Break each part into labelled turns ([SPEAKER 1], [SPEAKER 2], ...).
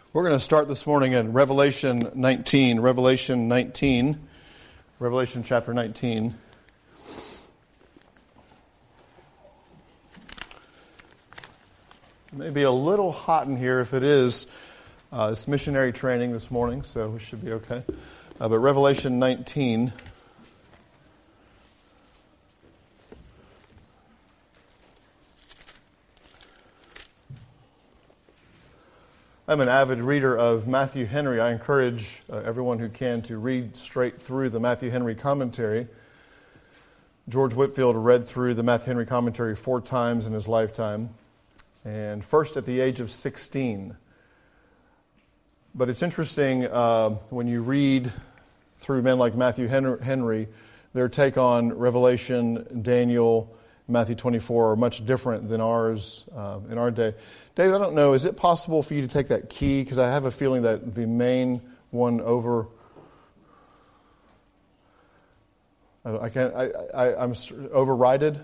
[SPEAKER 1] We're going to start this morning in Revelation chapter 19. It may be a little hot in here. If it is, it's missionary training this morning, so we should be okay. But Revelation 19. I'm an avid reader of Matthew Henry. I encourage everyone who can to read straight through the Matthew Henry commentary. George Whitefield read through the Matthew Henry commentary 4 times in his lifetime, and first at the age of 16. But it's interesting when you read through men like Matthew Henry, their take on Revelation, Daniel, Matthew 24 are much different than ours in our day. David, I don't know, is it possible for you to take that key? Because I have a feeling that the main one I'm overrode.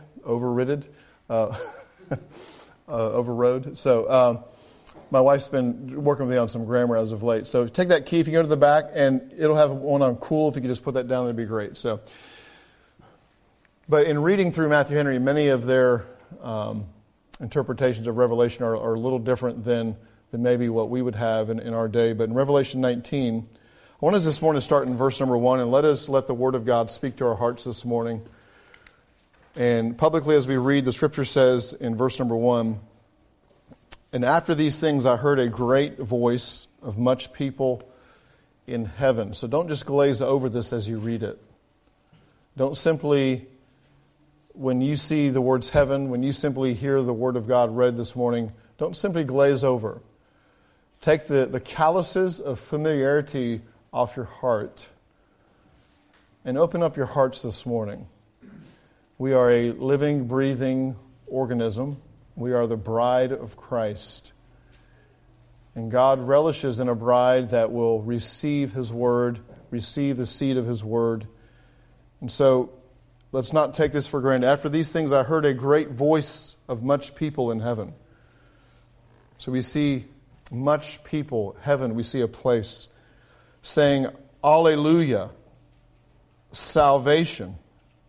[SPEAKER 1] So my wife's been working with me on some grammar as of late. So take that key if you go to the back, and it'll have one on cool. If you could just put that down, that'd be great. So, but in reading through Matthew Henry, many of their interpretations of Revelation are a little different than maybe what we would have in our day. But in Revelation 19, I want us this morning to start in verse number 1, and let the Word of God speak to our hearts this morning. And publicly as we read, the Scripture says in verse number 1, "And after these things I heard a great voice of much people in heaven." So don't just glaze over this as you read it. Don't simply, when you see the words heaven, when you simply hear the Word of God read this morning, don't simply glaze over. Take the calluses of familiarity off your heart and open up your hearts this morning. We are a living, breathing organism. We are the bride of Christ. And God relishes in a bride that will receive His Word, receive the seed of His Word. And so, let's not take this for granted. After these things, I heard a great voice of much people in heaven. So we see much people, heaven, we see a place, saying, Alleluia, salvation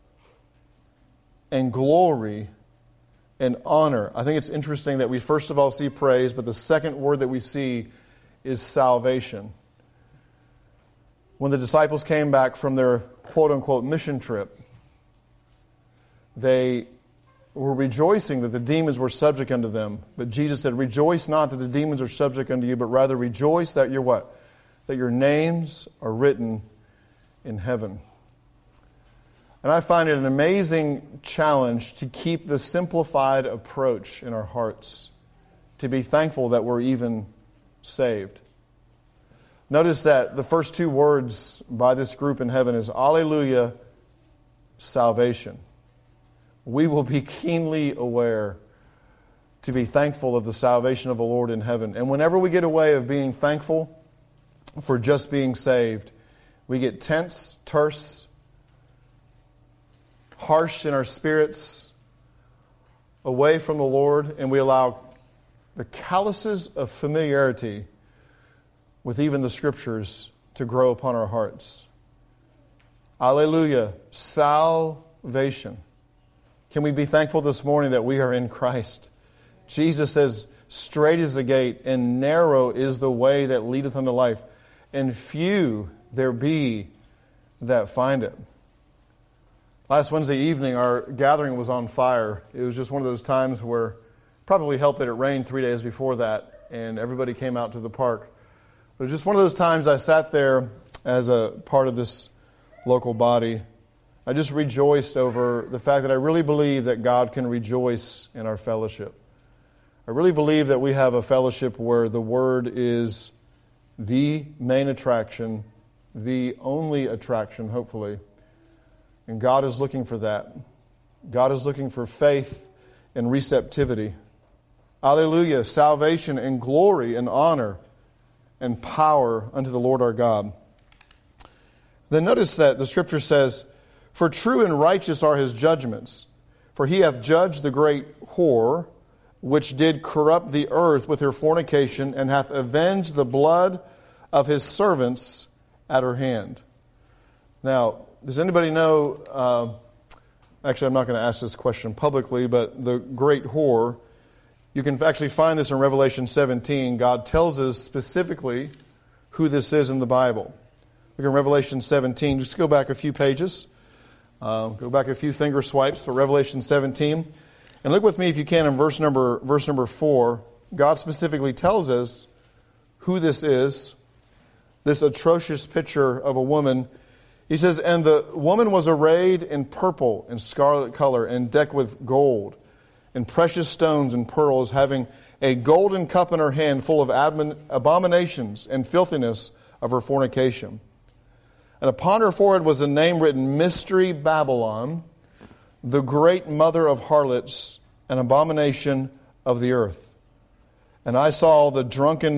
[SPEAKER 1] and glory and honor. I think it's interesting that we first of all see praise, but the second word that we see is salvation. When the disciples came back from their quote-unquote mission trip, they were rejoicing that the demons were subject unto them. But Jesus said, "Rejoice not that the demons are subject unto you, but rather rejoice that you're what? That your names are written in heaven." And I find it an amazing challenge to keep the simplified approach in our hearts, to be thankful that we're even saved. Notice that the first 2 words by this group in heaven is Alleluia, salvation. We will be keenly aware to be thankful of the salvation of the Lord in heaven. And whenever we get away of being thankful for just being saved, we get tense, terse, harsh in our spirits, away from the Lord, and we allow the calluses of familiarity with even the Scriptures to grow upon our hearts. Alleluia, salvation. Can we be thankful this morning that we are in Christ? Jesus says, "Straight is the gate, and narrow is the way that leadeth unto life, and few there be that find it." Last Wednesday evening, our gathering was on fire. It was just one of those times where probably helped that it rained 3 days before that, and everybody came out to the park. But it was just one of those times I sat there as a part of this local body. I just rejoiced over the fact that I really believe that God can rejoice in our fellowship. I really believe that we have a fellowship where the Word is the main attraction, the only attraction, hopefully. And God is looking for that. God is looking for faith and receptivity. Alleluia, salvation and glory and honor and power unto the Lord our God. Then notice that the Scripture says, "For true and righteous are His judgments. For He hath judged the great whore which did corrupt the earth with her fornication, and hath avenged the blood of his servants at her hand. Now, does anybody know, actually I'm not going to ask this question publicly, but the great whore, you can actually find this in Revelation 17. God tells us specifically who this is in the Bible. Look in Revelation 17. Just go back a few pages. Go back a few finger swipes for Revelation 17. And look with me, if you can, in verse number 4. God specifically tells us who this is, this atrocious picture of a woman. He says, "And the woman was arrayed in purple and scarlet color, and decked with gold, and precious stones and pearls, having a golden cup in her hand full of abominations and filthiness of her fornication. And upon her forehead was a name written, Mystery Babylon, the great mother of harlots, an abomination of the earth. And I saw the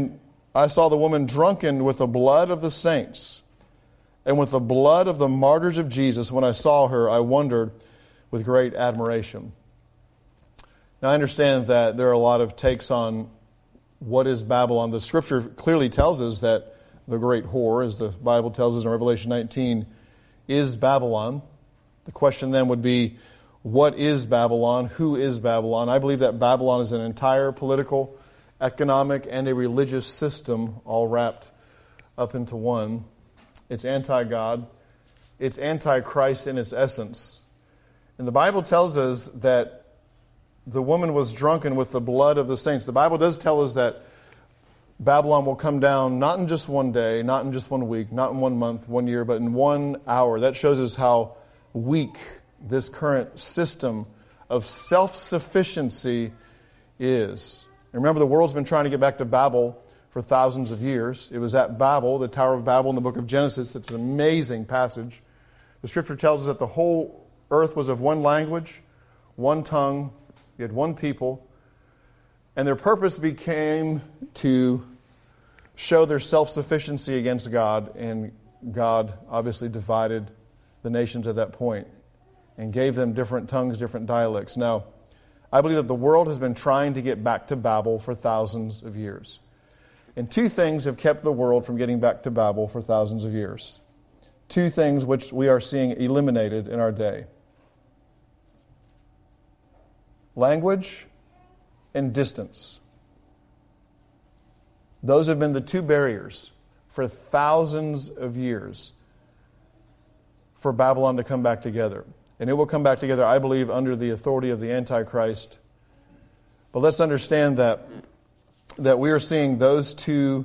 [SPEAKER 1] woman drunken with the blood of the saints, and with the blood of the martyrs of Jesus. When I saw her, I wondered with great admiration." Now, I understand that there are a lot of takes on what is Babylon. The Scripture clearly tells us that the great whore, as the Bible tells us in Revelation 19, is Babylon. The question then would be, what is Babylon? Who is Babylon? I believe that Babylon is an entire political, economic, and a religious system all wrapped up into one. It's anti-God. It's anti-Christ in its essence. And the Bible tells us that the woman was drunken with the blood of the saints. The Bible does tell us that Babylon will come down not in just one day, not in just 1 week, not in 1 month, 1 year, but in 1 hour. That shows us how weak this current system of self-sufficiency is. And remember, the world's been trying to get back to Babel for thousands of years. It was at Babel, the Tower of Babel in the book of Genesis. It's an amazing passage. The Scripture tells us that the whole earth was of one language, one tongue, you had one people, and their purpose became to show their self-sufficiency against God, and God obviously divided the nations at that point and gave them different tongues, different dialects. Now, I believe that the world has been trying to get back to Babel for thousands of years. And 2 things have kept the world from getting back to Babel for thousands of years. 2 things which we are seeing eliminated in our day: language and distance. Those have been the 2 barriers for thousands of years for Babylon to come back together. And it will come back together, I believe, under the authority of the Antichrist. But let's understand that we are seeing those two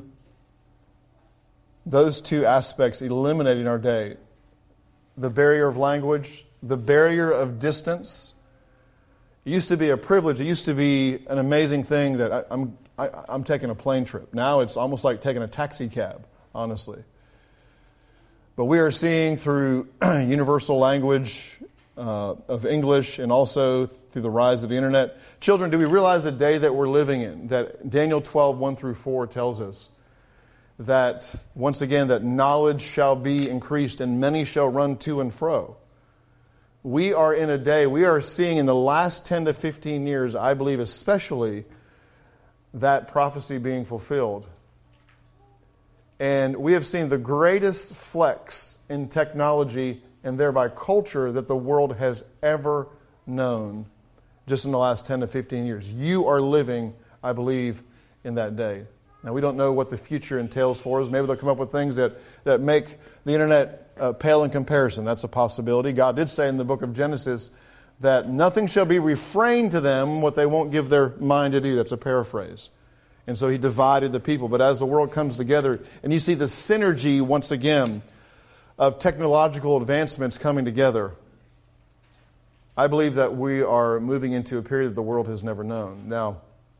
[SPEAKER 1] aspects eliminated in our day. The barrier of language, the barrier of distance. It used to be a privilege. It used to be an amazing thing that I'm taking a plane trip. Now it's almost like taking a taxi cab, honestly. But we are seeing through universal language of English, and also through the rise of the internet. Children, do we realize the day that we're living in? That Daniel 12, 1-4 tells us that, once again, that knowledge shall be increased and many shall run to and fro. We are in a day, we are seeing in the last 10 to 15 years, I believe especially, that prophecy being fulfilled. And we have seen the greatest flex in technology and thereby culture that the world has ever known just in the last 10 to 15 years. You are living, I believe, in that day. Now, we don't know what the future entails for us. Maybe they'll come up with things that make the internet pale in comparison. That's a possibility. God did say in the book of Genesis that nothing shall be refrained to them what they won't give their mind to do. That's a paraphrase. And so He divided the people. But as the world comes together, and you see the synergy once again of technological advancements coming together, I believe that we are moving into a period that the world has never known. Now,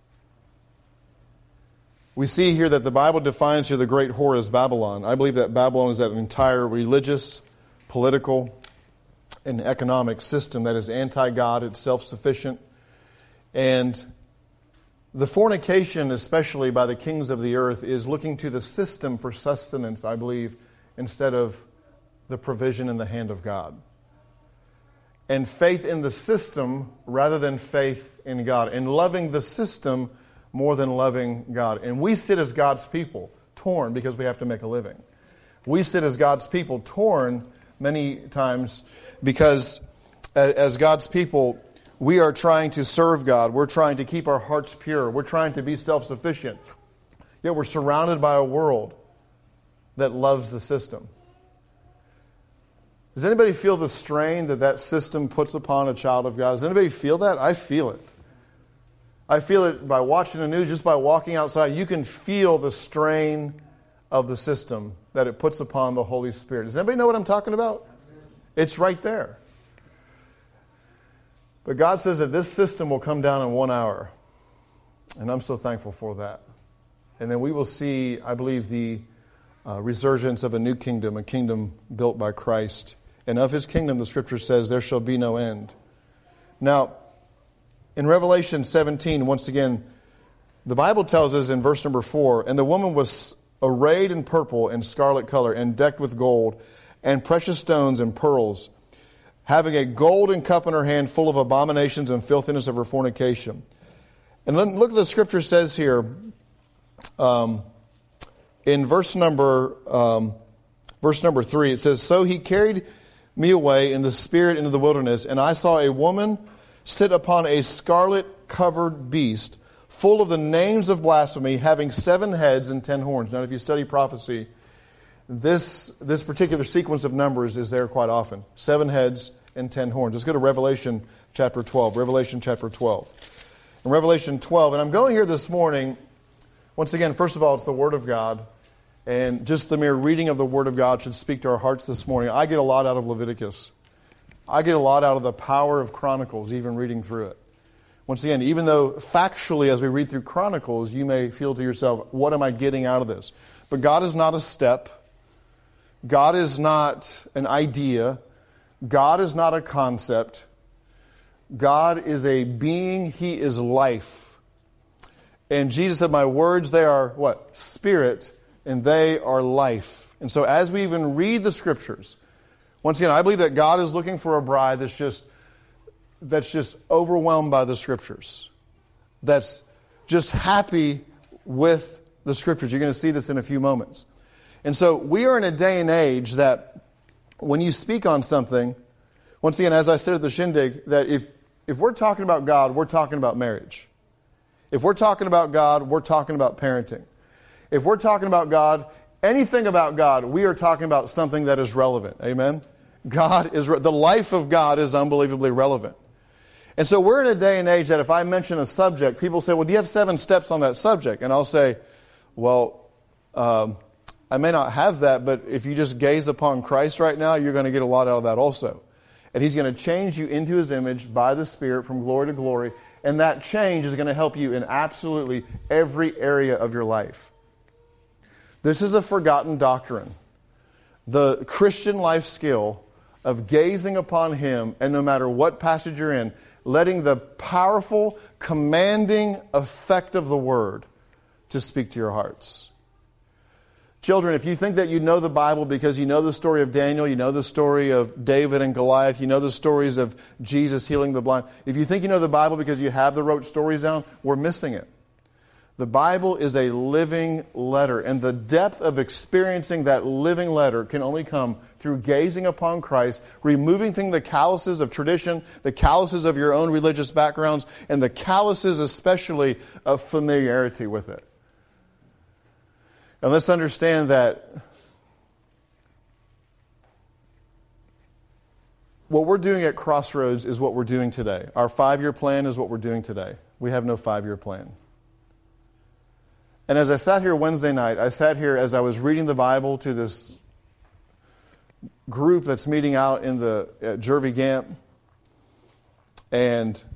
[SPEAKER 1] we see here that the Bible defines here the great whore as Babylon. I believe that Babylon is that entire religious, political, and economic system that is anti-God, it's self-sufficient. And the fornication, especially by the kings of the earth, is looking to the system for sustenance, I believe, instead of the provision in the hand of God. and faith in the system rather than faith in God, and loving the system more than loving God. And we sit as God's people, torn because we have to make a living. We sit as God's people, torn many times because as God's people, we are trying to serve God. We're trying to keep our hearts pure. We're trying to be self-sufficient. Yet we're surrounded by a world that loves the system. Does anybody feel the strain that system puts upon a child of God? Does anybody feel that? I feel it. I feel it by watching the news, just by walking outside. You can feel the strain of the system that it puts upon the Holy Spirit. Does anybody know what I'm talking about? It's right there. But God says that this system will come down in 1 hour. And I'm so thankful for that. And then we will see, I believe, the resurgence of a new kingdom, a kingdom built by Christ. And of His kingdom, the Scripture says, there shall be no end. Now, in Revelation 17, once again, the Bible tells us in verse number 4, and the woman was arrayed in purple and scarlet color and decked with gold and precious stones and pearls, having a golden cup in her hand full of abominations and filthiness of her fornication. And look at the Scripture says here in verse number 3. It says, so he carried me away in the spirit into the wilderness, and I saw a woman sit upon a scarlet-covered beast, full of the names of blasphemy, having 7 heads and 10 horns. Now, if you study prophecy, this particular sequence of numbers is there quite often. 7 heads and 10 horns. Let's go to Revelation chapter 12. Revelation chapter 12. In Revelation 12, and I'm going here this morning, once again, first of all, it's the Word of God. And just the mere reading of the Word of God should speak to our hearts this morning. I get a lot out of Leviticus. I get a lot out of the power of Chronicles, even reading through it. Once again, even though factually, as we read through Chronicles, you may feel to yourself, what am I getting out of this? But God is not a step. God is not an idea. God is not a concept. God is a being. He is life. And Jesus said, my words, they are what? Spirit, and they are life. And so as we even read the Scriptures, once again, I believe that God is looking for a bride that's just overwhelmed by the Scriptures. That's just happy with the Scriptures. You're going to see this in a few moments. And so we are in a day and age that when you speak on something, once again, as I said at the shindig, that if we're talking about God, we're talking about marriage. If we're talking about God, we're talking about parenting. If we're talking about God, anything about God, we are talking about something that is relevant. Amen? The life of God is unbelievably relevant. And so we're in a day and age that if I mention a subject, people say, well, do you have 7 steps on that subject? And I'll say, well, I may not have that, but if you just gaze upon Christ right now, you're going to get a lot out of that also. And He's going to change you into His image by the Spirit from glory to glory. And that change is going to help you in absolutely every area of your life. This is a forgotten doctrine. The Christian life skill of gazing upon Him, and no matter what passage you're in, letting the powerful, commanding effect of the Word to speak to your hearts. Children, if you think that you know the Bible because you know the story of Daniel, you know the story of David and Goliath, you know the stories of Jesus healing the blind, if you think you know the Bible because you have the rote stories down, we're missing it. The Bible is a living letter, and the depth of experiencing that living letter can only come through gazing upon Christ, removing the calluses of tradition, the calluses of your own religious backgrounds, and the calluses especially of familiarity with it. And let's understand that what we're doing at Crossroads is what we're doing today. Our 5-year plan is what we're doing today. We have no 5-year plan. And as I sat here Wednesday night, I sat here as I was reading the Bible to this group that's meeting out in at Jervey Gamp. And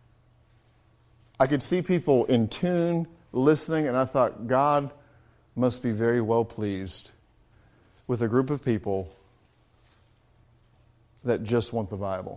[SPEAKER 1] I could see people in tune, listening, and I thought, God must be very well pleased with a group of people that just want the Bible.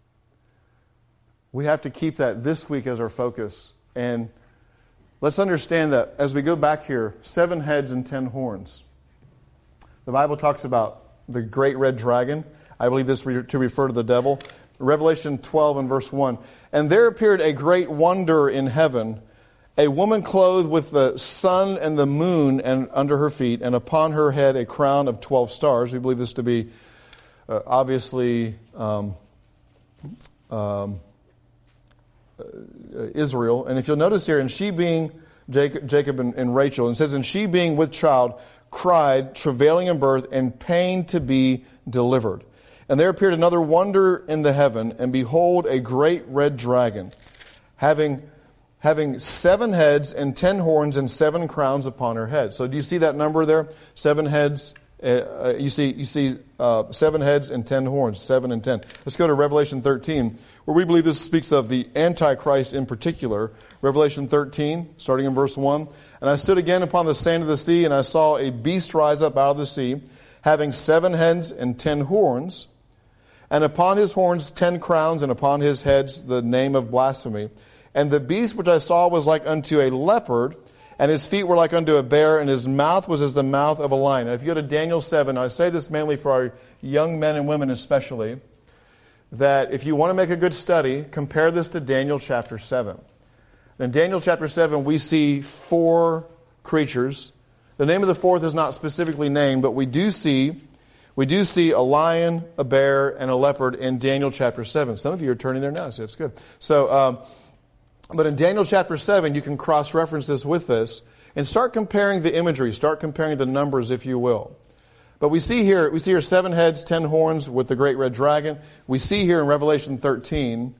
[SPEAKER 1] We have to keep that this week as our focus. And let's understand that as we go back here, 7 heads and 10 horns. The Bible talks about the great red dragon. I believe this to refer to the devil. Revelation 12 and verse 1. And there appeared a great wonder in heaven, a woman clothed with the sun and the moon and under her feet, and upon her head a crown of 12 stars. We believe this to be obviously Israel. And if you'll notice here, and she being Jacob and Rachel, and it says, and she being with child, cried, travailing in birth, and pain to be delivered. And there appeared another wonder in the heaven, and behold, a great red dragon, having 7 heads and 10 horns and 7 crowns upon her head. So do you see that number there? 7 heads. You see 7 heads and 10 horns, 7 and 10. Let's go to Revelation 13, where we believe this speaks of the Antichrist in particular. Revelation 13, starting in verse 1. And I stood again upon the sand of the sea, and I saw a beast rise up out of the sea, having 7 heads and 10 horns, and upon his horns 10 crowns, and upon his heads the name of blasphemy. And the beast which I saw was like unto a leopard, and his feet were like unto a bear, and his mouth was as the mouth of a lion. Now, if you go to Daniel 7, I say this mainly for our young men and women especially, that if you want to make a good study, compare this to Daniel chapter 7. In Daniel chapter 7, we see 4 creatures. The name of the 4th is not specifically named, but we do see a lion, a bear, and a leopard in Daniel chapter 7. Some of you are turning there now, so that's good. So, but in Daniel chapter 7, you can cross-reference this with this and start comparing the imagery, start comparing the numbers, if you will. But we see here 7 heads, 10 horns with the great red dragon. We see here in Revelation 13,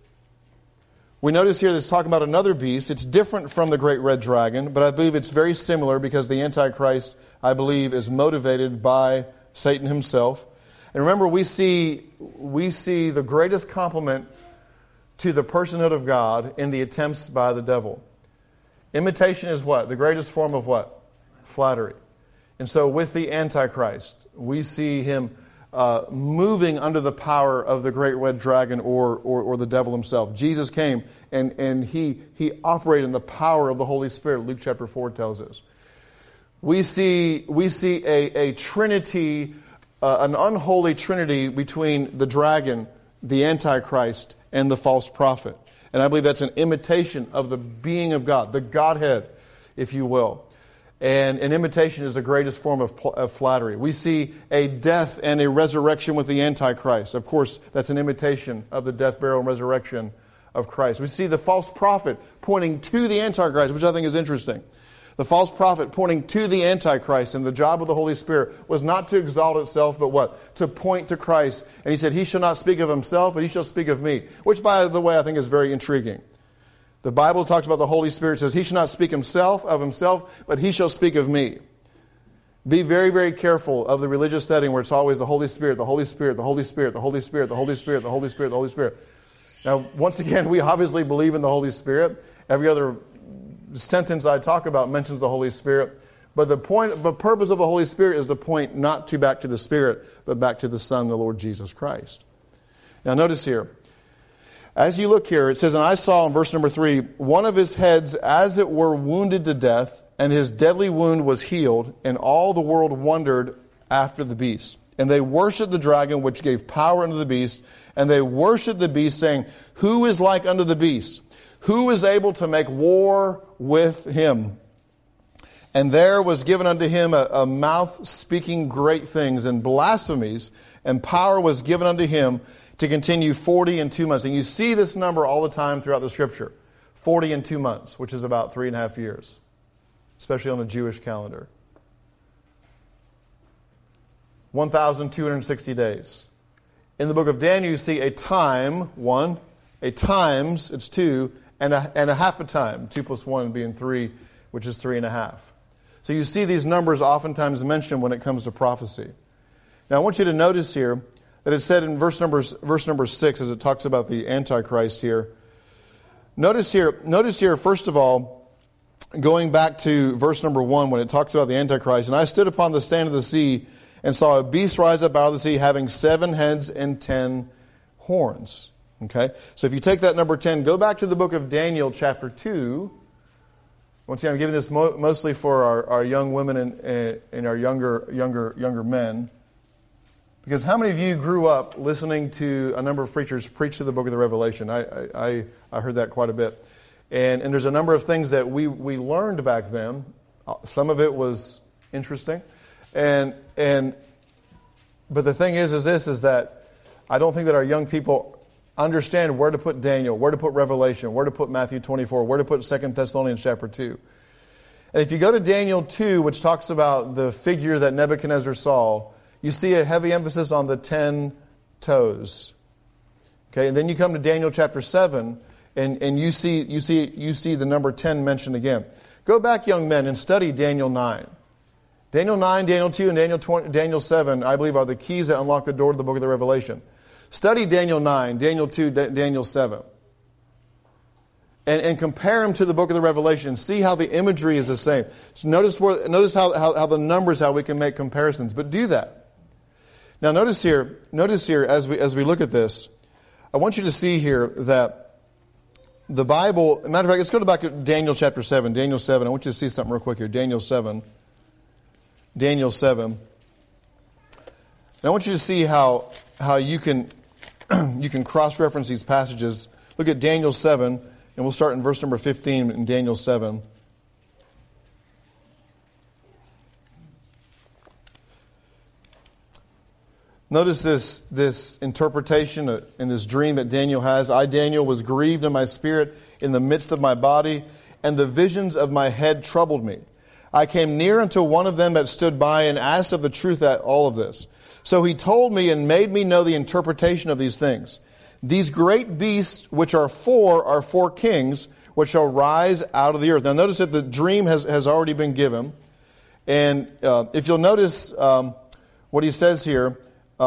[SPEAKER 1] we notice here that it's talking about another beast. It's different from the great red dragon, but I believe it's very similar because the Antichrist, I believe, is motivated by Satan himself. And remember, we see the greatest compliment to the personhood of God in the attempts by the devil. Imitation is what? The greatest form of what? Flattery. And so with the Antichrist, we see him moving under the power of the great red dragon or the devil himself. Jesus came and he operated in the power of the Holy Spirit, Luke chapter 4 tells us. We see a trinity, an unholy trinity between the dragon, the Antichrist, and the false prophet. And I believe that's an imitation of the being of God, the Godhead, if you will. And an imitation is the greatest form of flattery. We see a death and a resurrection with the Antichrist. Of course, that's an imitation of the death, burial, and resurrection of Christ. We see the false prophet pointing to the Antichrist, which I think is interesting. The false prophet pointing to the Antichrist, and the job of the Holy Spirit was not to exalt itself, but what? To point to Christ. And he said, he shall not speak of himself, but he shall speak of me. Which, by the way, I think is very intriguing. The Bible talks about the Holy Spirit, says he shall not speak of himself, but he shall speak of me. Be very, very careful of the religious setting where it's always the Holy Spirit, the Holy Spirit, the Holy Spirit, the Holy Spirit, the Holy Spirit, the Holy Spirit, the Holy Spirit. Now, once again, we obviously believe in the Holy Spirit. Every other sentence I talk about mentions the Holy Spirit. But the purpose of the Holy Spirit is to point not back to the Spirit, but back to the Son, the Lord Jesus Christ. Now, notice here. As you look here, it says, and I saw in verse number 3, one of his heads as it were wounded to death, and his deadly wound was healed, and all the world wondered after the beast. And they worshipped the dragon, which gave power unto the beast, and they worshipped the beast, saying, who is like unto the beast? Who is able to make war with him? And there was given unto him a mouth speaking great things and blasphemies, and power was given unto him to continue 40 and 2 months. And you see this number all the time throughout the Scripture. 40 and 2 months, which is about 3.5 years, especially on the Jewish calendar. 1,260 days. In the book of Daniel, you see a time, 1, a times, it's 2, and a half a time, 2 plus 1 being 3, which is 3.5. So you see these numbers oftentimes mentioned when it comes to prophecy. Now I want you to notice here that it said in verse number 6, as it talks about the Antichrist here. Notice here, first of all, going back to verse number 1, when it talks about the Antichrist, and I stood upon the sand of the sea and saw a beast rise up out of the sea, having 7 heads and 10 horns. Okay? So if you take that number 10, go back to the book of Daniel, chapter 2. Once again, I'm giving this mostly for our young women and our younger men. Because how many of you grew up listening to a number of preachers preach through the book of the Revelation? I heard that quite a bit. And there's a number of things that we learned back then. Some of it was interesting. But the thing is that I don't think that our young people understand where to put Daniel, where to put Revelation, where to put Matthew 24, where to put 2 Thessalonians chapter 2. And if you go to Daniel 2, which talks about the figure that Nebuchadnezzar saw, you see a heavy emphasis on the 10 toes. Okay, and then you come to Daniel chapter 7, and you see the number 10 mentioned again. Go back, young men, and study Daniel 9. Daniel 9, Daniel 2, and Daniel 7, I believe, are the keys that unlock the door to the book of the Revelation. Study Daniel 9, Daniel 2, Daniel 7. And compare them to the book of the Revelation. See how the imagery is the same. So notice how the numbers, how we can make comparisons. But do that. Now notice here as we look at this, I want you to see here that the Bible, matter of fact, let's go back to Daniel chapter 7. Daniel 7. I want you to see something real quick here. Daniel 7. Daniel 7. And I want you to see how you can cross-reference these passages. Look at Daniel 7, and we'll start in verse number 15 in Daniel 7. Notice this interpretation in this dream that Daniel has. I, Daniel, was grieved in my spirit in the midst of my body, and the visions of my head troubled me. I came near unto one of them that stood by and asked of the truth at all of this. So he told me and made me know the interpretation of these things. These great beasts which are four kings, which shall rise out of the earth. Now notice that the dream has already been given. And if you'll notice what he says here,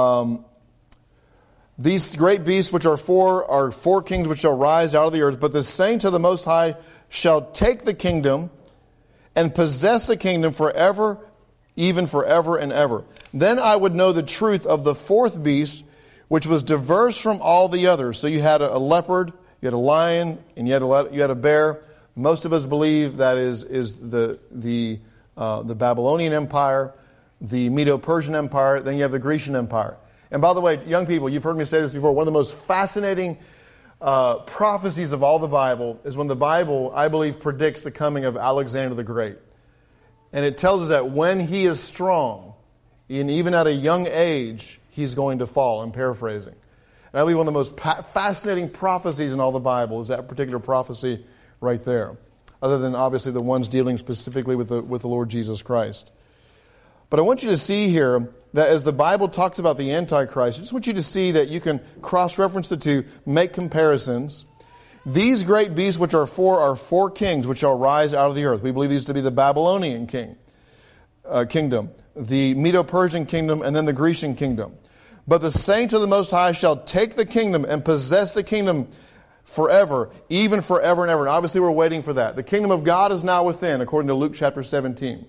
[SPEAKER 1] these great beasts which are four kings which shall rise out of the earth, but the saints of the Most High shall take the kingdom and possess the kingdom forever, even forever and ever. Then I would know the truth of the fourth beast, which was diverse from all the others. So you had a leopard, you had a lion, and you had a bear. Most of us believe that is the Babylonian Empire, the Medo-Persian Empire, then you have the Grecian Empire. And by the way, young people, you've heard me say this before, one of the most fascinating prophecies of all the Bible is when the Bible, I believe, predicts the coming of Alexander the Great. And it tells us that when he is strong, and even at a young age, he's going to fall. I'm paraphrasing. And I believe one of the most fascinating prophecies in all the Bible is that particular prophecy right there, other than obviously the ones dealing specifically with the Lord Jesus Christ. But I want you to see here that as the Bible talks about the Antichrist, I just want you to see that you can cross-reference the two, make comparisons. These great beasts which are four kings which shall rise out of the earth. We believe these to be the Babylonian kingdom, the Medo-Persian kingdom, and then the Grecian kingdom. But the saints of the Most High shall take the kingdom and possess the kingdom forever, even forever and ever. And obviously we're waiting for that. The kingdom of God is now within, according to Luke chapter 17.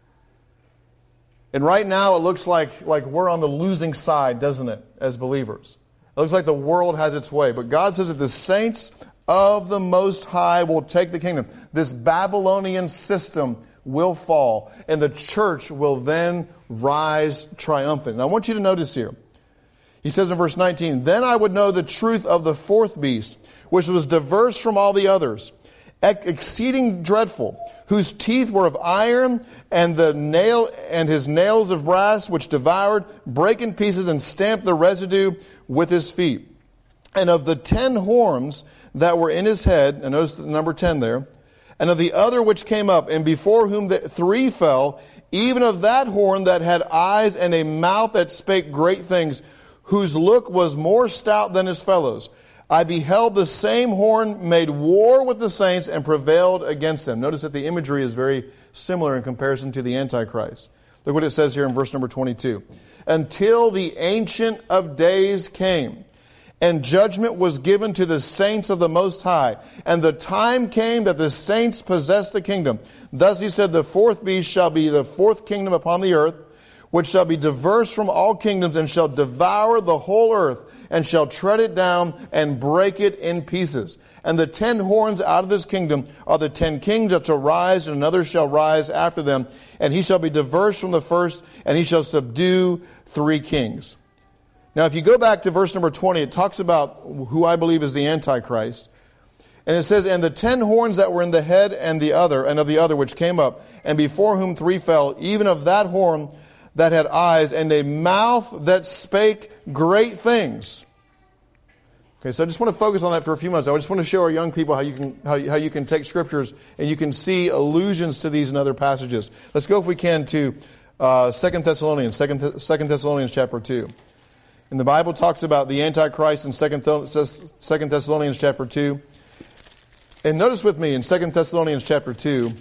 [SPEAKER 1] And right now it looks like we're on the losing side, doesn't it, as believers? It looks like the world has its way. But God says that the saints of the Most High will take the kingdom. This Babylonian system will fall, and the church will then rise triumphant. And I want you to notice here, he says in verse 19, Then I would know the truth of the fourth beast, which was diverse from all the others, exceeding dreadful, whose teeth were of iron, and his nails of brass, which devoured, brake in pieces, and stamped the residue with his feet. And of the 10 horns that were in his head, and notice the number 10 there, and of the other which came up, and before whom the 3 fell, even of that horn that had eyes and a mouth that spake great things, whose look was more stout than his fellows. I beheld the same horn made war with the saints and prevailed against them. Notice that the imagery is very similar in comparison to the Antichrist. Look what it says here in verse number 22. Until the Ancient of Days came, and judgment was given to the saints of the Most High. And the time came that the saints possessed the kingdom. Thus he said, the fourth beast shall be the fourth kingdom upon the earth, which shall be diverse from all kingdoms, and shall devour the whole earth, and shall tread it down and break it in pieces. And the 10 horns out of this kingdom are the 10 kings that shall rise, and another shall rise after them. And he shall be diverse from the first, and he shall subdue 3 kings. Now, if you go back to verse number 20, it talks about who I believe is the Antichrist. And it says, and the 10 horns that were in the head and of the other which came up, and before whom 3 fell, even of that horn that had eyes, and a mouth that spake great things. Okay, so I just want to focus on that for a few minutes. I just want to show our young people how you can take scriptures and you can see allusions to these in other passages. Let's go, if we can, to 2 Thessalonians chapter 2. And the Bible talks about the Antichrist in 2 Thessalonians chapter 2. And notice with me in 2 Thessalonians chapter 2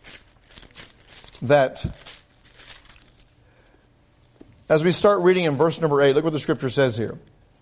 [SPEAKER 1] that as we start reading in verse number 8, look what the scripture says here.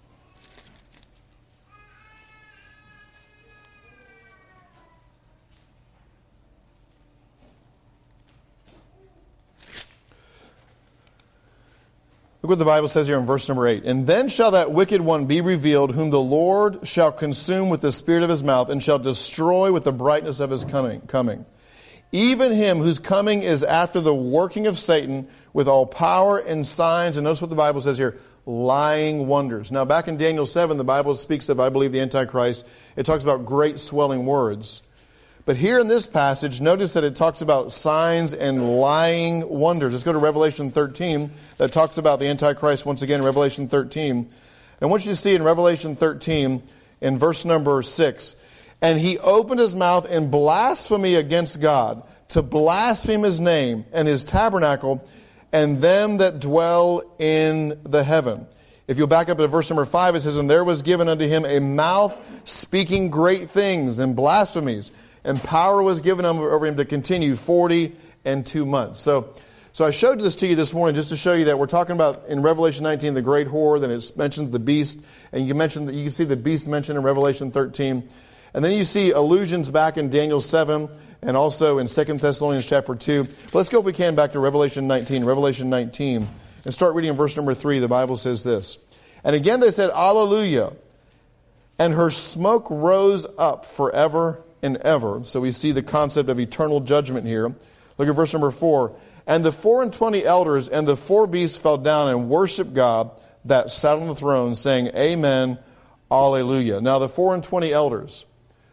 [SPEAKER 1] Look what the Bible says here in verse number 8. And then shall that wicked one be revealed, whom the Lord shall consume with the spirit of his mouth, and shall destroy with the brightness of his coming. Even him whose coming is after the working of Satan, with all power and signs, and notice what the Bible says here, lying wonders. Now back in Daniel 7, the Bible speaks of, I believe, the Antichrist. It talks about great swelling words. But here in this passage, notice that it talks about signs and lying wonders. Let's go to Revelation 13. That talks about the Antichrist once again, Revelation 13. And I want you to see in Revelation 13, in verse number 6, and he opened his mouth in blasphemy against God, to blaspheme his name and his tabernacle, and them that dwell in the heaven. If you'll back up to verse number 5, it says, and there was given unto him a mouth speaking great things and blasphemies, and power was given over him to continue 42 months. So I showed this to you this morning just to show you that we're talking about in Revelation 19 the great whore, then it mentions the beast, and you can see the beast mentioned in Revelation 13. And then you see allusions back in Daniel 7 and also in 2 Thessalonians chapter 2. But let's go, if we can, back to Revelation 19. Revelation 19. And start reading in verse number 3. The Bible says this. And again they said, Alleluia. And her smoke rose up forever and ever. So we see the concept of eternal judgment here. Look at verse number 4. And the 24 elders and the 4 beasts fell down and worshiped God that sat on the throne, saying, Amen, Alleluia. Now the 24 elders,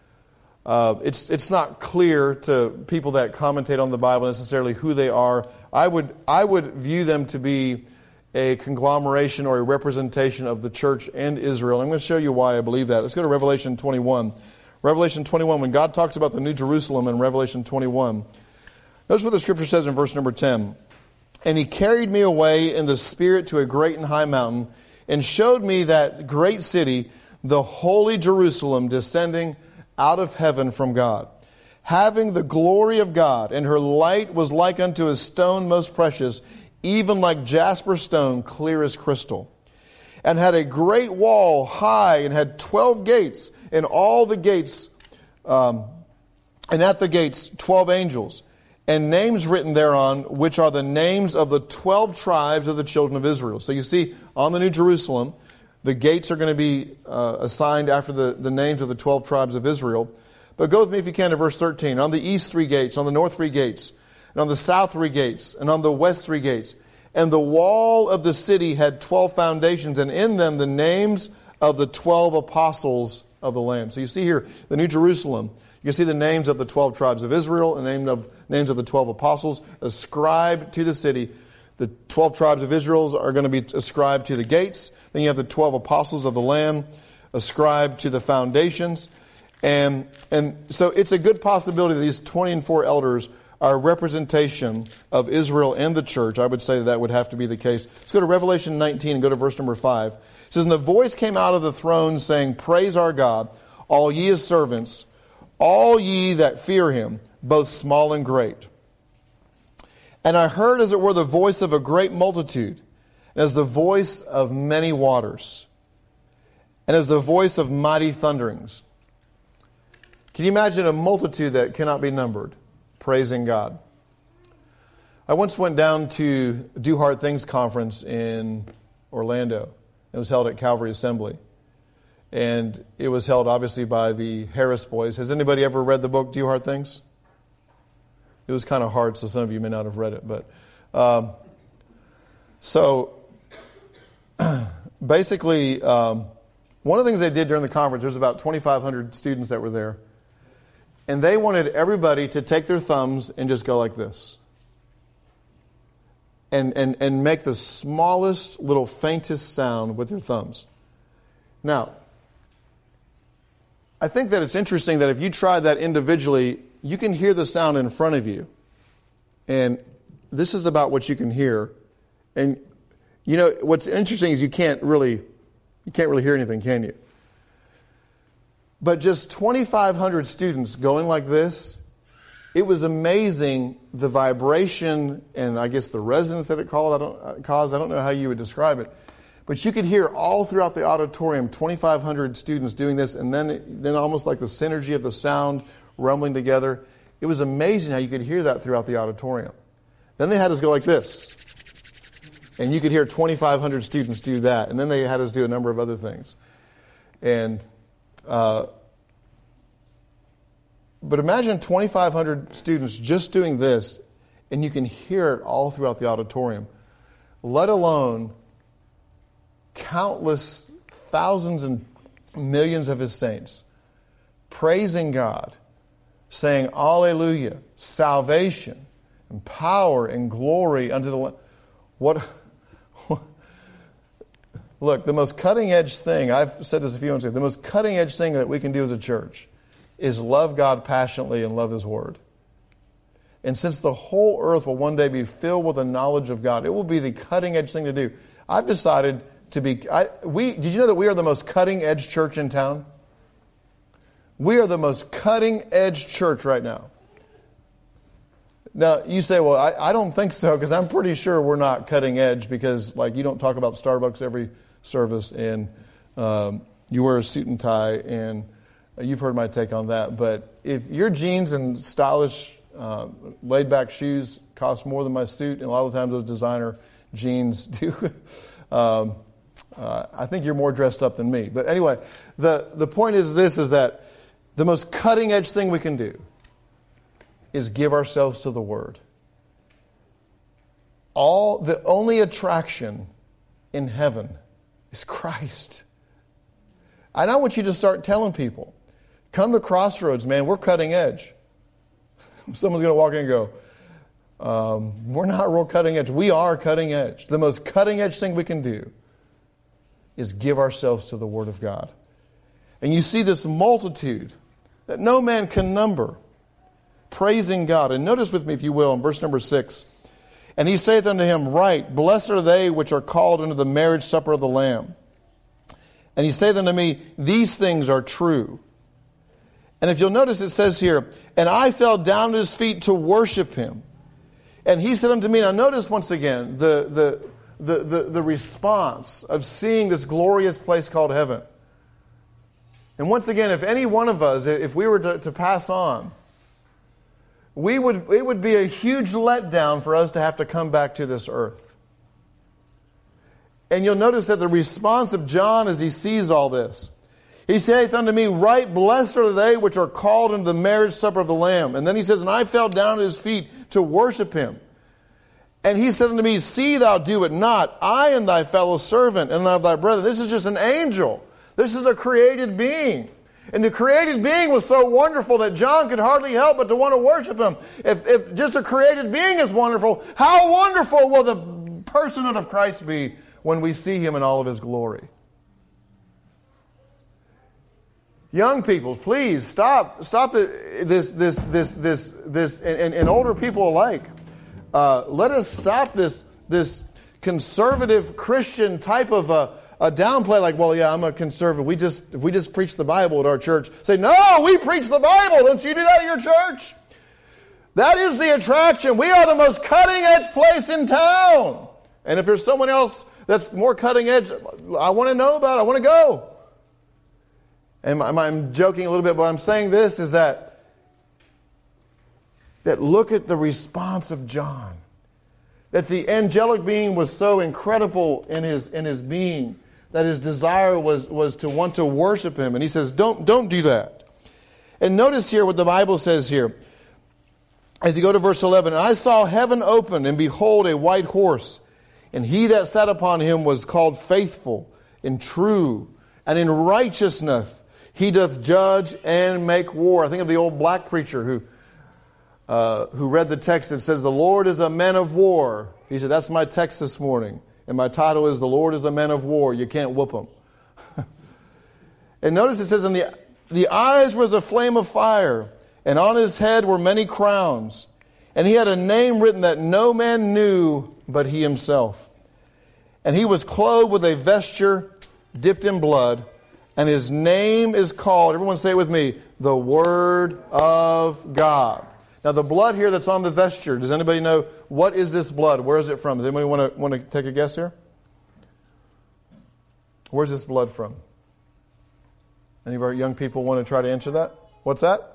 [SPEAKER 1] it's not clear to people that commentate on the Bible necessarily who they are. I would view them to be a conglomeration or a representation of the church and Israel. I'm going to show you why I believe that. Let's go to Revelation 21. Revelation 21, when God talks about the New Jerusalem in Revelation 21, notice what the scripture says in verse number 10. And he carried me away in the Spirit to a great and high mountain, and showed me that great city, the holy Jerusalem, descending out of heaven from God, having the glory of God, and her light was like unto a stone most precious, even like jasper stone, clear as crystal. And had a great wall high, and had 12 gates, and all the gates, and at the gates 12 angels, and names written thereon, which are the names of the 12 tribes of the children of Israel. So you see, on the New Jerusalem, the gates are going to be assigned after the names of the 12 tribes of Israel. But go with me, if you can, to verse 13. On the east 3 gates, on the north 3 gates, and on the south 3 gates, and on the west 3 gates. And the wall of the city had 12 foundations, and in them the names of the 12 apostles of the Lamb. So you see here, the New Jerusalem, you can see the names of the 12 tribes of Israel, and names of the 12 apostles ascribed to the city. The 12 tribes of Israel are going to be ascribed to the gates. Then you have the 12 apostles of the Lamb ascribed to the foundations. And so it's a good possibility that these 24 elders are a representation of Israel and the church. I would say that would have to be the case. Let's go to Revelation 19 and go to verse number 5. It says, and the voice came out of the throne saying, Praise our God, all ye his servants, all ye that fear him, both small and great. And I heard as it were the voice of a great multitude, and as the voice of many waters, and as the voice of mighty thunderings. Can you imagine a multitude that cannot be numbered praising God? I once went down to Do Hard Things conference in Orlando. It was held at Calvary Assembly. And it was held obviously by the Harris boys. Has anybody ever read the book Do Hard Things? It was kind of hard, so some of you may not have read it. But basically, one of the things they did during the conference, there's about 2,500 students that were there, and they wanted everybody to take their thumbs and just go like this. And make the smallest, little faintest sound with your thumbs. Now, I think that it's interesting that if you try that individually, you can hear the sound in front of you. And this is about what you can hear. And you know, what's interesting is you can't really hear anything, can you? But just 2,500 students going like this, it was amazing the vibration and I guess the resonance that it caused. I don't know how you would describe it. But you could hear all throughout the auditorium 2,500 students doing this, and then almost like the synergy of the sound rumbling together. It was amazing how you could hear that throughout the auditorium. Then they had us go like this. And you could hear 2,500 students do that. And then they had us do a number of other things. And but imagine 2,500 students just doing this, and you can hear it all throughout the auditorium, let alone countless thousands and millions of His saints praising God, saying, Alleluia, salvation and power and glory unto the Lamb. Look, the most cutting edge thing, I've said this a few months ago, the most cutting edge thing that we can do as a church is love God passionately and love His Word. And since the whole earth will one day be filled with the knowledge of God, it will be the cutting edge thing to do. I've decided to be, did you know that we are the most cutting edge church in town? We are the most cutting edge church right now. Now, you say, well, I don't think so, because I'm pretty sure we're not cutting edge, because like you don't talk about Starbucks every service, and you wear a suit and tie, and you've heard my take on that. But if your jeans and stylish, laid-back shoes cost more than my suit, and a lot of times those designer jeans do, I think you're more dressed up than me. But anyway, the point is this, is that the most cutting-edge thing we can do is give ourselves to the Word. The only attraction in heaven is Christ. And I want you to start telling people, come to Crossroads, man, we're cutting edge. Someone's going to walk in and go, we're not real cutting edge. We are cutting edge. The most cutting edge thing we can do is give ourselves to the Word of God. And you see this multitude that no man can number, praising God. And notice with me, if you will, in verse number 6. And he saith unto him, Right, blessed are they which are called into the marriage supper of the Lamb. And he saith unto me, These things are true. And if you'll notice, it says here, And I fell down at his feet to worship him. And he said unto me, now notice once again the response of seeing this glorious place called heaven. And once again, if any one of us, if we were to pass on, it would be a huge letdown for us to have to come back to this earth. And you'll notice that the response of John as he sees all this, he saith unto me, Right, blessed are they which are called into the marriage supper of the Lamb. And then he says, And I fell down at his feet to worship him. And he said unto me, See thou do it not. I am thy fellow servant and of thy brethren. This is just an angel. This is a created being. And the created being was so wonderful that John could hardly help but to want to worship him. If just a created being is wonderful, how wonderful will the personhood of Christ be when we see him in all of his glory? Young people, please stop this, and older people alike. Let us stop this conservative Christian type of a downplay, like, well, yeah, I'm a conservative. We just preach the Bible at our church. Say, no, we preach the Bible. Don't you do that at your church? That is the attraction. We are the most cutting edge place in town. And if there's someone else that's more cutting edge, I want to know about it. I want to go. And I'm joking a little bit, but I'm saying this is that look at the response of John. That the angelic being was so incredible in his being that his desire was to want to worship him. And he says, don't do that. And notice here what the Bible says here. As you go to verse 11, And I saw heaven open, and behold, a white horse. And he that sat upon him was called Faithful in true and in righteousness he doth judge and make war. I think of the old black preacher who read the text that says, the Lord is a man of war. He said, that's my text this morning. And my title is, the Lord is a man of war. You can't whoop him. And notice it says, in the eyes was a flame of fire, and on his head were many crowns. And he had a name written that no man knew but he himself. And he was clothed with a vesture dipped in blood, and his name is called, everyone say it with me, the Word of God. Now the blood here that's on the vesture, does anybody know, what is this blood? Where is it from? Does anybody want to take a guess here? Where's this blood from? Any of our young people want to try to answer that? What's that?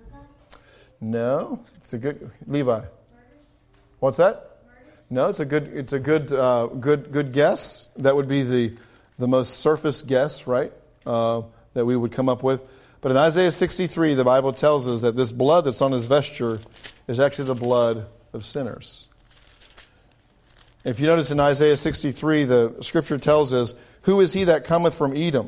[SPEAKER 1] No, it's a good Levi. What's that? No, it's a good guess. That would be the most surface guess, right? That we would come up with. But in Isaiah 63, the Bible tells us that this blood that's on his vesture is actually the blood of sinners. If you notice in Isaiah 63, the scripture tells us, who is he that cometh from Edom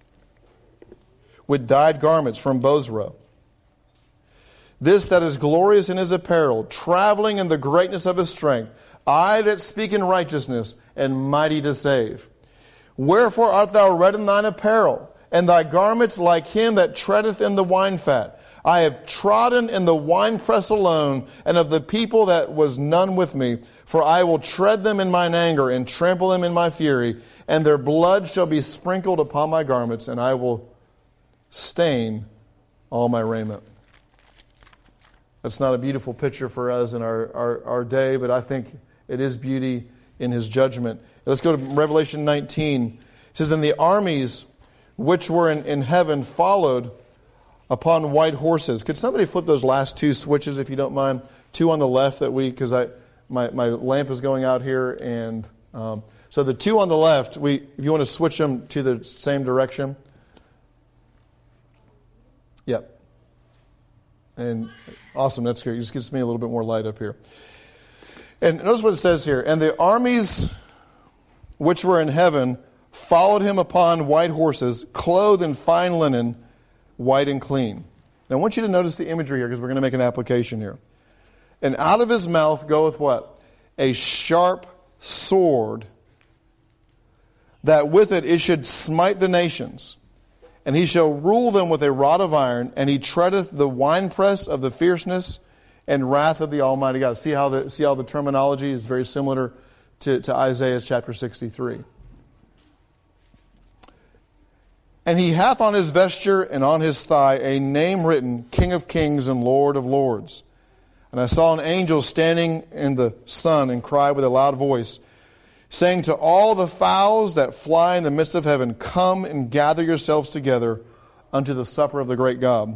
[SPEAKER 1] with dyed garments from Bozrah? This that is glorious in his apparel, traveling in the greatness of his strength, I that speak in righteousness and mighty to save. Wherefore art thou red in thine apparel, and thy garments like him that treadeth in the wine fat? I have trodden in the winepress alone, and of the people that was none with me. For I will tread them in mine anger, and trample them in my fury, and their blood shall be sprinkled upon my garments, and I will stain all my raiment. That's not a beautiful picture for us in our day, but I think it is beauty in his judgment. Let's go to Revelation 19. It says, and the armies which were in heaven followed upon white horses. Could somebody flip those last two switches, if you don't mind? Two on the left, because my lamp is going out here. And so the two on the left, if you want to switch them to the same direction. Yep. And awesome, that's great. It just gives me a little bit more light up here. And notice what it says here. And the armies which were in heaven followed him upon white horses, clothed in fine linen, white and clean. Now I want you to notice the imagery here, because we're going to make an application here. And out of his mouth goeth what? A sharp sword, that with it should smite the nations. And he shall rule them with a rod of iron, and he treadeth the winepress of the fierceness and wrath of the Almighty God. See how the terminology is very similar to Isaiah chapter 63. And he hath on his vesture and on his thigh a name written, King of Kings and Lord of Lords. And I saw an angel standing in the sun and cried with a loud voice, saying to all the fowls that fly in the midst of heaven, come and gather yourselves together unto the supper of the great God,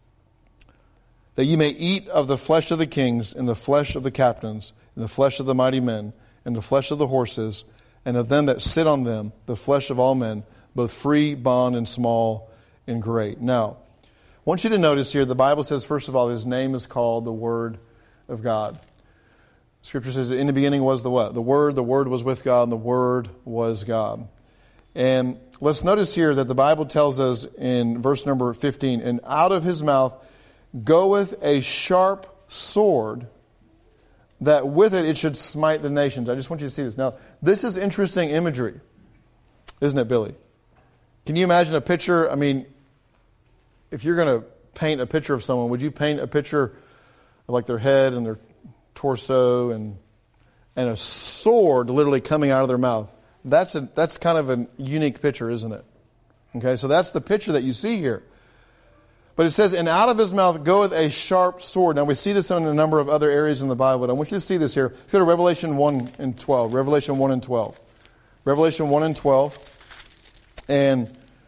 [SPEAKER 1] that ye may eat of the flesh of the kings, and the flesh of the captains, and the flesh of the mighty men, and the flesh of the horses, and of them that sit on them, the flesh of all men, both free, bond, and small, and great. Now, I want you to notice here, the Bible says, first of all, his name is called the Word of God. Scripture says, in the beginning was the what? The Word was with God, and the Word was God. And let's notice here that the Bible tells us in verse number 15, and out of his mouth goeth a sharp sword, that with it should smite the nations. I just want you to see this. Now, this is interesting imagery, isn't it, Billy? Can you imagine a picture? I mean, if you're going to paint a picture of someone, would you paint a picture of like their head and their torso and a sword literally coming out of their mouth? That's kind of a unique picture, isn't it? Okay, so that's the picture that you see here. But it says, and out of his mouth goeth a sharp sword. Now we see this in a number of other areas in the Bible, but I want you to see this here. Let's go to Revelation 1 and 12. Revelation 1 and 12. Revelation 1 and 12. And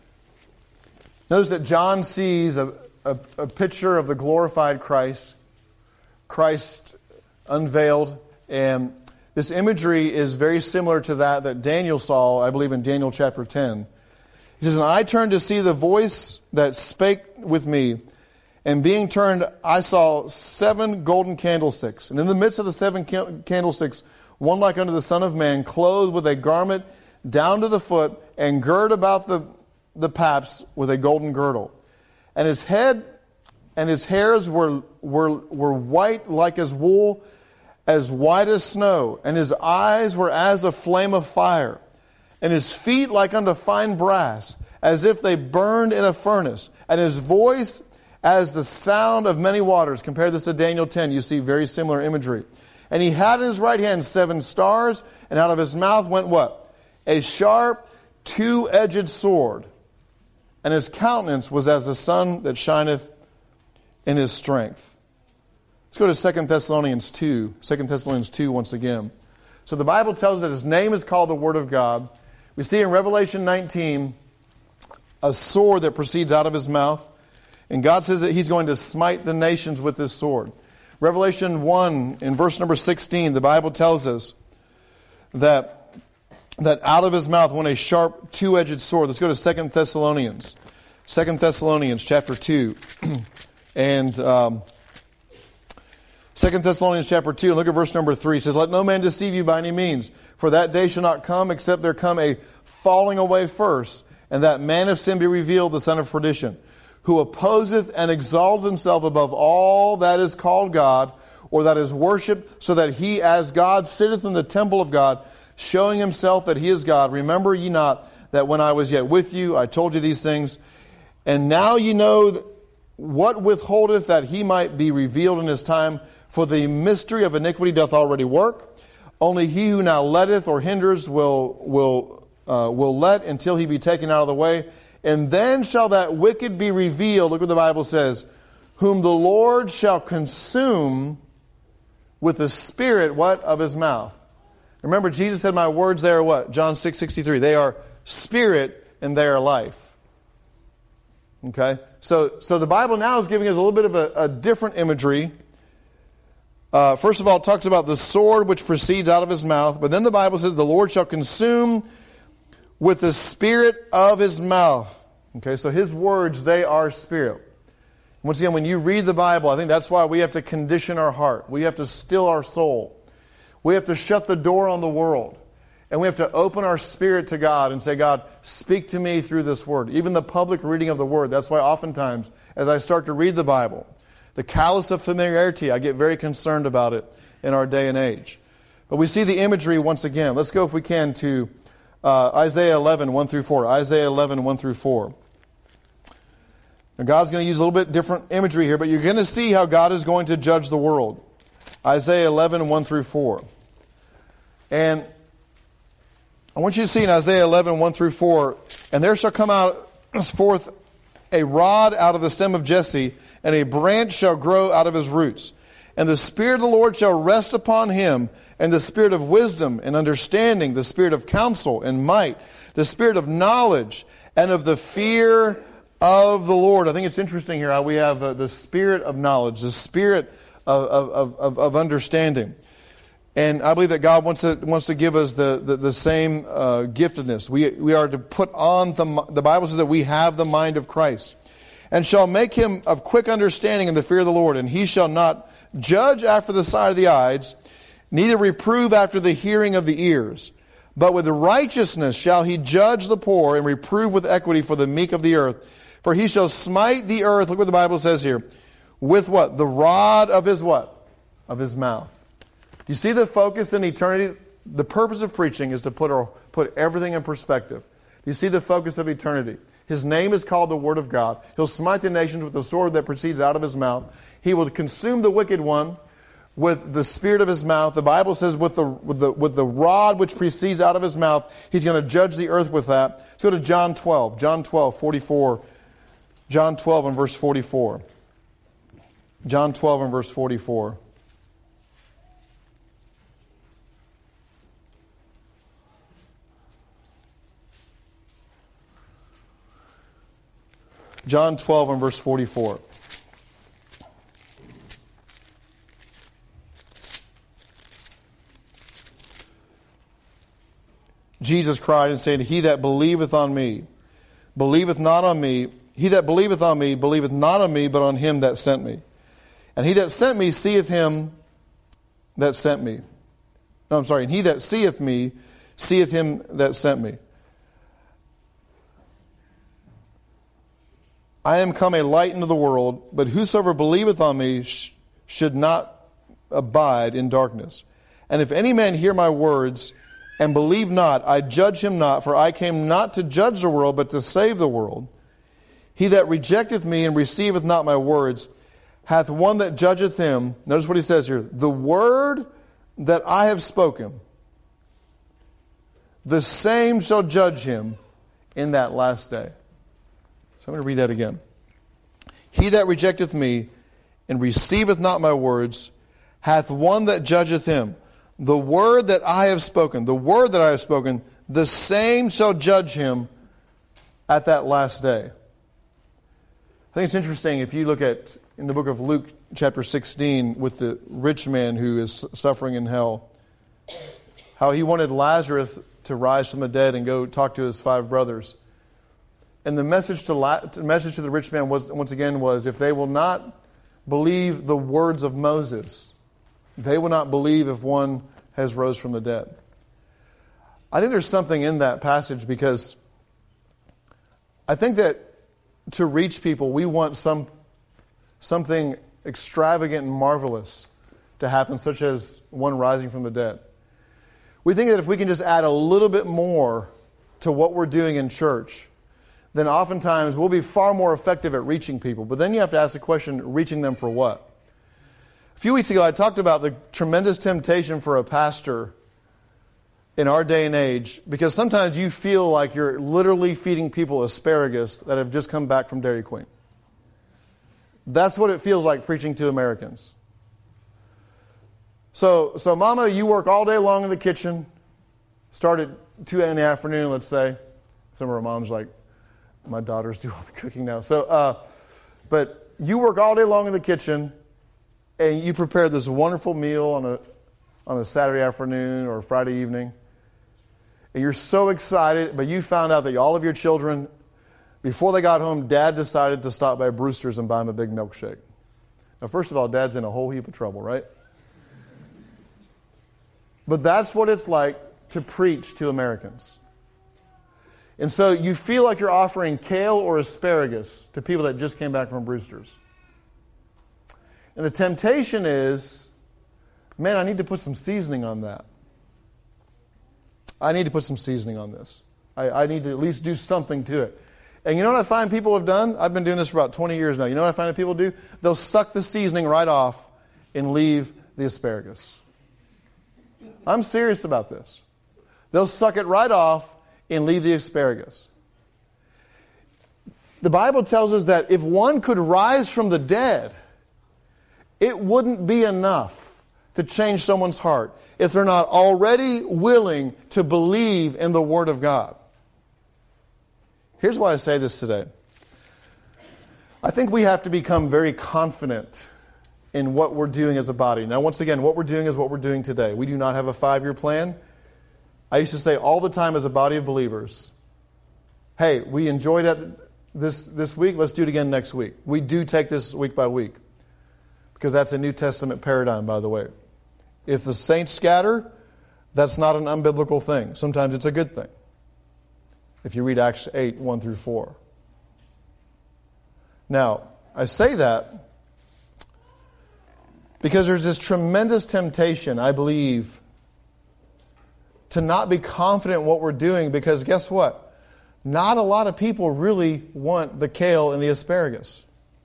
[SPEAKER 1] notice that John sees a picture of the glorified Christ. Christ unveiled. And this imagery is very similar to that Daniel saw, I believe, in Daniel chapter 10. He says, and I turned to see the voice that spake with me. And being turned, I saw 7 golden candlesticks. And in the midst of the 7 candlesticks, one like unto the Son of Man, clothed with a garment down to the foot, and gird about the paps with a golden girdle. And his head and his hairs were white like as wool, as white as snow. And his eyes were as a flame of fire. And his feet like unto fine brass, as if they burned in a furnace. And his voice as the sound of many waters. Compare this to Daniel 10. You see very similar imagery. And he had in his right hand 7 stars, and out of his mouth went what? A sharp, two-edged sword. And his countenance was as the sun that shineth in his strength. Let's go to 2 Thessalonians 2. 2 Thessalonians 2 once again. So the Bible tells us that his name is called the Word of God. We see in Revelation 19 a sword that proceeds out of his mouth. And God says that he's going to smite the nations with this sword. Revelation 1 in verse number 16, the Bible tells us that out of his mouth went a sharp two-edged sword. Let's go to 2 Thessalonians. 2 Thessalonians chapter 2. And 2 Thessalonians chapter 2, look at verse number 3. It says, let no man deceive you by any means, for that day shall not come, except there come a falling away first, and that man of sin be revealed, the son of perdition, who opposeth and exalteth himself above all that is called God, or that is worshipped, so that he as God sitteth in the temple of God, showing himself that he is God. Remember ye not that when I was yet with you, I told you these things, and now ye know what withholdeth that he might be revealed in his time, for the mystery of iniquity doth already work. Only he who now letteth or hinders will let until he be taken out of the way. And then shall that wicked be revealed, look what the Bible says, whom the Lord shall consume with the spirit, what? Of his mouth. Remember, Jesus said, my words, they are what? John 6:63. They are spirit and they are life. Okay? So the Bible now is giving us a little bit of a different imagery. First of all, it talks about the sword which proceeds out of his mouth. But then the Bible says, the Lord shall consume with the spirit of his mouth. Okay, so his words, they are spirit. Once again, when you read the Bible, I think that's why we have to condition our heart. We have to still our soul. We have to shut the door on the world. And we have to open our spirit to God and say, God, speak to me through this word. Even the public reading of the word. That's why oftentimes, as I start to read the Bible, the callous of familiarity, I get very concerned about it in our day and age. But we see the imagery once again. Let's go, if we can, to Isaiah 11, 1 through 4. Isaiah 11, 1 through 4. Now God's going to use a little bit different imagery here, but you're going to see how God is going to judge the world. Isaiah 11, 1 through 4. And I want you to see in Isaiah 11, 1 through 4, and there shall come out forth a rod out of the stem of Jesse, and a branch shall grow out of his roots. And the Spirit of the Lord shall rest upon him, and the Spirit of wisdom and understanding, the Spirit of counsel and might, the Spirit of knowledge and of the fear of the Lord. I think it's interesting here how we have the Spirit of knowledge, the Spirit of understanding. And I believe that God wants to give us the same giftedness. We are to put on the Bible says that we have the mind of Christ. And shall make him of quick understanding in the fear of the Lord. And he shall not judge after the sight of the eyes, neither reprove after the hearing of the ears. But with righteousness shall he judge the poor, and reprove with equity for the meek of the earth. For he shall smite the earth, look what the Bible says here, with what? The rod of his what? Of his mouth. Do you see the focus in eternity? The purpose of preaching is to put everything in perspective. Do you see the focus of eternity? His name is called the Word of God. He'll smite the nations with the sword that proceeds out of his mouth. He will consume the wicked one with the spirit of his mouth. The Bible says with the rod which proceeds out of his mouth, he's going to judge the earth with that. Let's go to John 12. John 12, 44. John 12 and verse 44. John 12 and verse 44. John 12 and verse 44. Jesus cried and said, he that believeth on me, believeth not on me. He that believeth on me, believeth not on me, but on him that sent me. And he that sent me seeth him that sent me. No, I'm sorry. And he that seeth me, seeth him that sent me. I am come a light into the world, but whosoever believeth on me should not abide in darkness. And if any man hear my words and believe not, I judge him not, for I came not to judge the world, but to save the world. He that rejecteth me and receiveth not my words hath one that judgeth him. Notice what he says here. The word that I have spoken, the same shall judge him in that last day. So I'm going to read that again. He that rejecteth me and receiveth not my words hath one that judgeth him. The word that I have spoken, the same shall judge him at that last day. I think it's interesting if you look at, in the book of Luke chapter 16, with the rich man who is suffering in hell, how he wanted Lazarus to rise from the dead and go talk to his 5 brothers. And the message to the rich man was, once again, was if they will not believe the words of Moses, they will not believe if one has rose from the dead. I think there's something in that passage because I think that to reach people, we want something extravagant and marvelous to happen, such as one rising from the dead. We think that if we can just add a little bit more to what we're doing in church, then oftentimes we'll be far more effective at reaching people. But then you have to ask the question, reaching them for what? A few weeks ago, I talked about the tremendous temptation for a pastor in our day and age, because sometimes you feel like you're literally feeding people asparagus that have just come back from Dairy Queen. That's what it feels like preaching to Americans. So Mama, you work all day long in the kitchen, start at 2 in the afternoon, let's say. Some of our moms like, my daughters do all the cooking now. But you work all day long in the kitchen, and you prepare this wonderful meal on a Saturday afternoon or Friday evening. And you're so excited, but you found out that all of your children, before they got home, Dad decided to stop by Brewster's and buy them a big milkshake. Now, first of all, Dad's in a whole heap of trouble, right? But that's what it's like to preach to Americans. And so you feel like you're offering kale or asparagus to people that just came back from Brewster's. And the temptation is, man, I need to put some seasoning on that. I need to put some seasoning on this. I need to at least do something to it. And you know what I find people have done? I've been doing this for about 20 years now. You know what I find that people do? They'll suck the seasoning right off and leave the asparagus. I'm serious about this. They'll suck it right off and leave the asparagus. The Bible tells us that if one could rise from the dead, it wouldn't be enough to change someone's heart if they're not already willing to believe in the Word of God. Here's why I say this today. I think we have to become very confident in what we're doing as a body. Now, once again, what we're doing is what we're doing today. We do not have a 5-year plan. I used to say all the time as a body of believers, hey, we enjoyed it this week, let's do it again next week. We do take this week by week because that's a New Testament paradigm, by the way. If the saints scatter, that's not an unbiblical thing. Sometimes it's a good thing. If you read Acts 8, 1 through 4. Now, I say that because there's this tremendous temptation, I believe, to not be confident in what we're doing, because guess what? Not a lot of people really want the kale and the asparagus.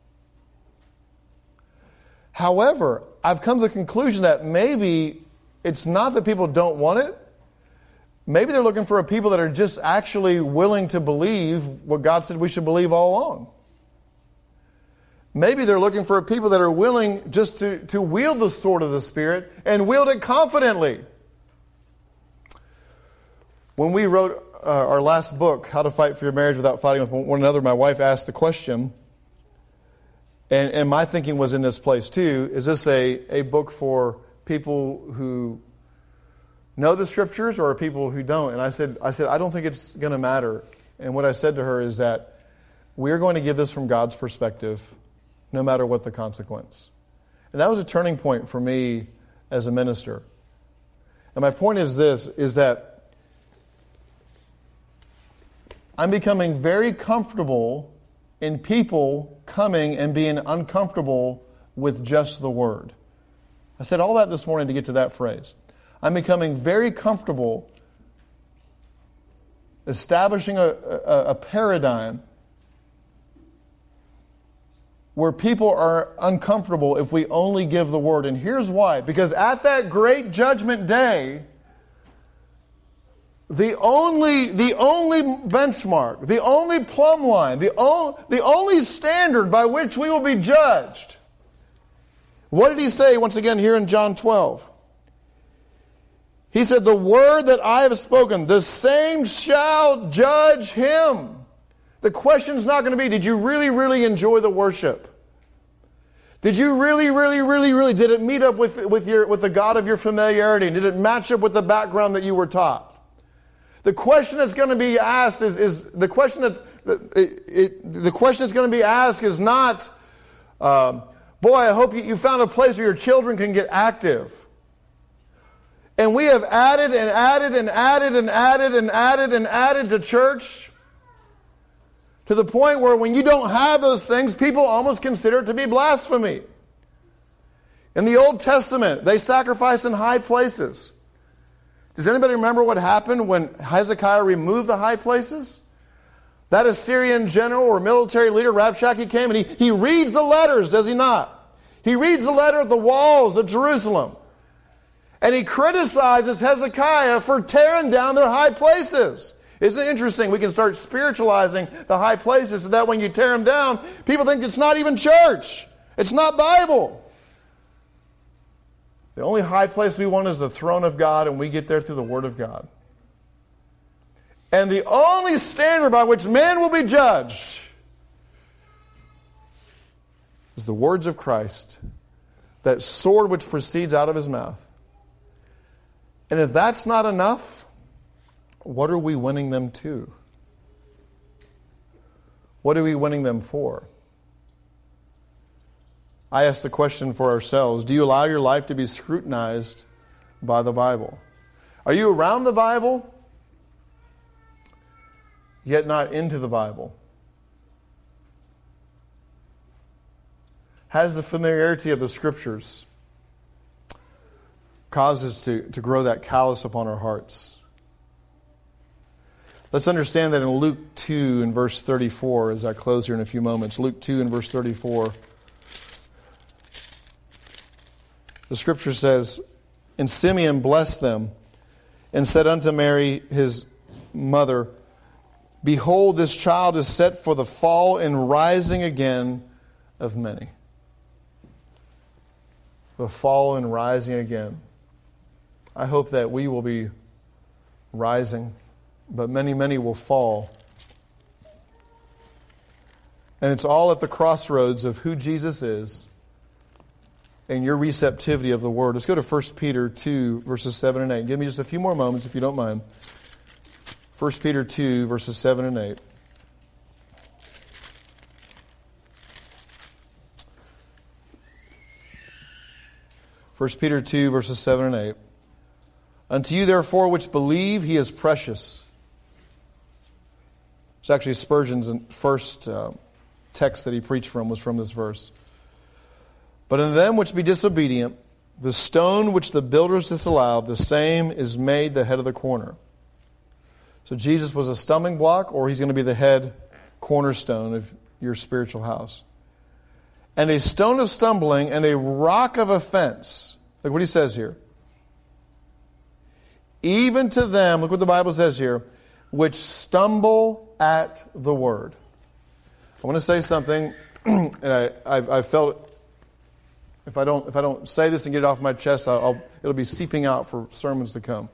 [SPEAKER 1] However, I've come to the conclusion that maybe it's not that people don't want it. Maybe they're looking for a people that are just actually willing to believe what God said we should believe all along. Maybe they're looking for a people that are willing just to wield the sword of the Spirit and wield it confidently. When we wrote our last book, How to Fight for Your Marriage Without Fighting with One Another, my wife asked the question, and my thinking was in this place too, is this a book for people who know the Scriptures or people who don't? And I said, I don't think it's going to matter. And what I said to her is that we're going to give this from God's perspective, no matter what the consequence. And that was a turning point for me as a minister. And my point is this, is that I'm becoming very comfortable in people coming and being uncomfortable with just the Word. I said all that this morning to get to that phrase. I'm becoming very comfortable establishing a paradigm where people are uncomfortable if we only give the Word. And here's why. Because at that great judgment day, the only benchmark, the only plumb line, the only standard by which we will be judged. What did he say once again here in John 12? He said, the word that I have spoken, the same shall judge him. The question's not going to be, did you really, really enjoy the worship? Did you really, did it meet up with the God of your familiarity? And did it match up with the background that you were taught? The question that's going to be asked is the question that's going to be asked is not, boy, I hope you found a place where your children can get active. And we have added and added and added and added and added and added to church to the point where when you don't have those things, people almost consider it to be blasphemy. In the Old Testament, they sacrifice in high places. Does anybody remember what happened when Hezekiah removed the high places? That Assyrian general or military leader, Rabshakeh, came and he reads the letters, does he not? He reads the letter of the walls of Jerusalem. And he criticizes Hezekiah for tearing down their high places. Isn't it interesting? We can start spiritualizing the high places so that when you tear them down, people think it's not even church. It's not Bible. The only high place we want is the throne of God, and we get there through the Word of God. And the only standard by which men will be judged is the words of Christ, that sword which proceeds out of his mouth. And if that's not enough, what are we winning them to? What are we winning them for? I ask the question for ourselves, do you allow your life to be scrutinized by the Bible? Are you around the Bible, yet not into the Bible? Has the familiarity of the Scriptures caused us to grow that callous upon our hearts? Let's understand that in Luke 2 and verse 34, as I close here in a few moments, Luke 2 and verse 34, the Scripture says, and Simeon blessed them and said unto Mary his mother, behold, this child is set for the fall and rising again of many. The fall and rising again. I hope that we will be rising, but many, many will fall. And it's all at the crossroads of who Jesus is and your receptivity of the Word. Let's go to 1 Peter 2, verses 7 and 8. Give me just a few more moments, if you don't mind. 1 Peter 2, verses 7 and 8. First Peter 2, verses 7 and 8. Unto you, therefore, which believe, he is precious. It's actually Spurgeon's first text that he preached from was from this verse. But in them which be disobedient, the stone which the builders disallowed, the same is made the head of the corner. So Jesus was a stumbling block, or he's going to be the head cornerstone of your spiritual house. And a stone of stumbling and a rock of offense. Look what he says here. Even to them, look what the Bible says here, which stumble at the word. I want to say something, and I felt if I don't say this and get it off my chest, it'll be seeping out for sermons to come.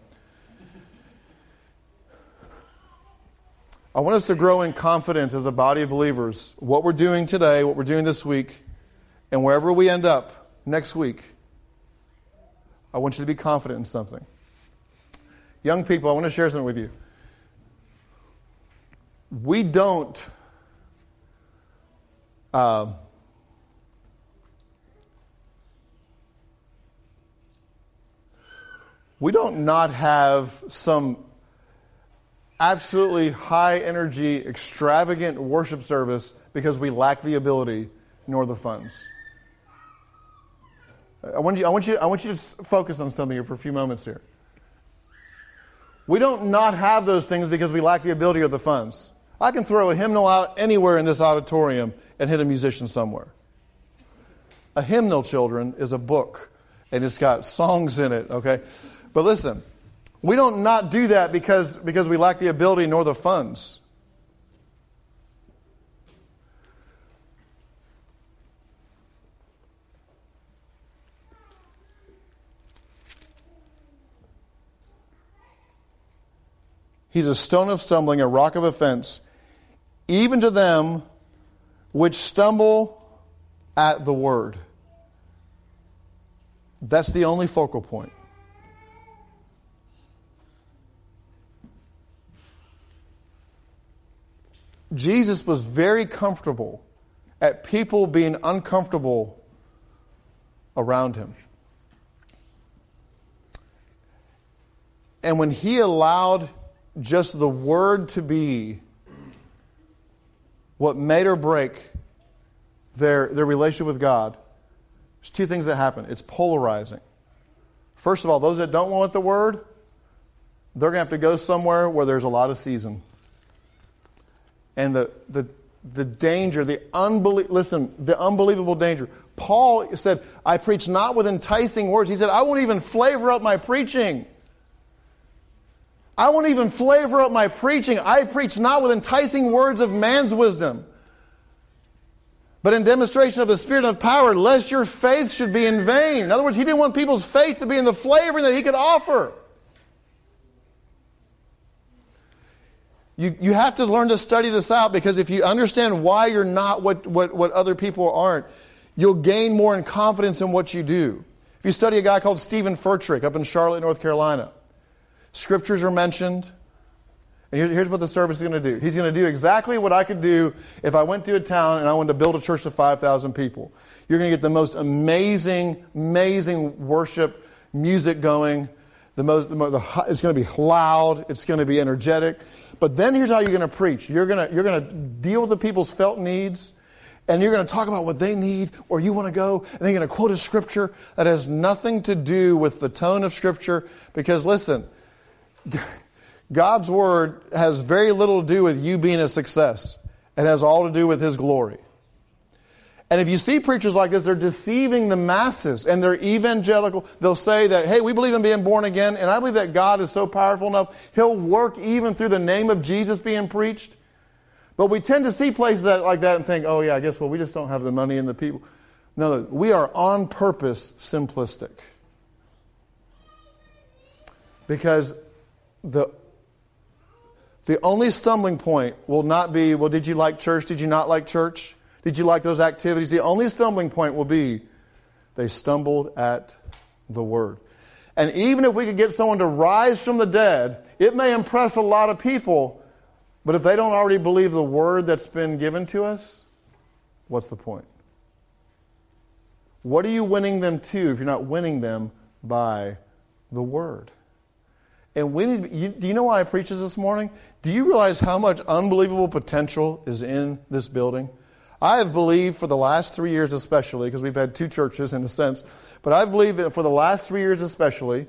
[SPEAKER 1] I want us to grow in confidence as a body of believers. What we're doing today, what we're doing this week, and wherever we end up next week, I want you to be confident in something. Young people, I want to share something with you. We don't not have some absolutely high energy, extravagant worship service because we lack the ability nor the funds. I want you to focus on something here for a few moments here. We don't not have those things because we lack the ability or the funds. I can throw a hymnal out anywhere in this auditorium and hit a musician somewhere. A hymnal, children, is a book, and it's got songs in it, okay? But listen, we don't not do that because we lack the ability nor the funds. He's a stone of stumbling, a rock of offense, even to them which stumble at the word. That's the only focal point. Jesus was very comfortable at people being uncomfortable around him. And when he allowed just the word to be what made or break their relationship with God, there's two things that happen. It's polarizing. First of all, those that don't want the word, they're going to have to go somewhere where there's a lot of season. And the danger, the unbelievable danger. Paul said, I preach not with enticing words. He said, I won't even flavor up my preaching. I won't even flavor up my preaching. I preach not with enticing words of man's wisdom, but in demonstration of the Spirit and of power, lest your faith should be in vain. In other words, he didn't want people's faith to be in the flavoring that he could offer. You have to learn to study this out, because if you understand why you're not what other people aren't, you'll gain more in confidence in what you do. If you study a guy called Stephen Furtick up in Charlotte, North Carolina, scriptures are mentioned. And here's what the service is going to do. He's going to do exactly what I could do if I went to a town and I wanted to build a church of 5,000 people. You're going to get the most amazing worship music going. It's going to be loud. It's going to be energetic. But then here's how you're going to preach. You're going to deal with the people's felt needs, and you're going to talk about what they need, or you want to go, and then you're going to quote a scripture that has nothing to do with the tone of scripture. Because listen, God's word has very little to do with you being a success. It has all to do with his glory. And if you see preachers like this, they're deceiving the masses, and they're evangelical. They'll say that, hey, we believe in being born again, and I believe that God is so powerful enough, he'll work even through the name of Jesus being preached. But we tend to see places like that and think, oh yeah, I guess, well, we just don't have the money and the people. No, we are on purpose simplistic. Because the only stumbling point will not be, well, did you like church? Did you not like church? Did you like those activities? The only stumbling point will be they stumbled at the word. And even if we could get someone to rise from the dead, it may impress a lot of people, but if they don't already believe the word that's been given to us, what's the point? What are you winning them to if you're not winning them by the word? And do you know why I preach this morning? Do you realize how much unbelievable potential is in this building? I have believed for the last 3 years especially, because we've had two churches in a sense, but I've believed that for the last 3 years especially,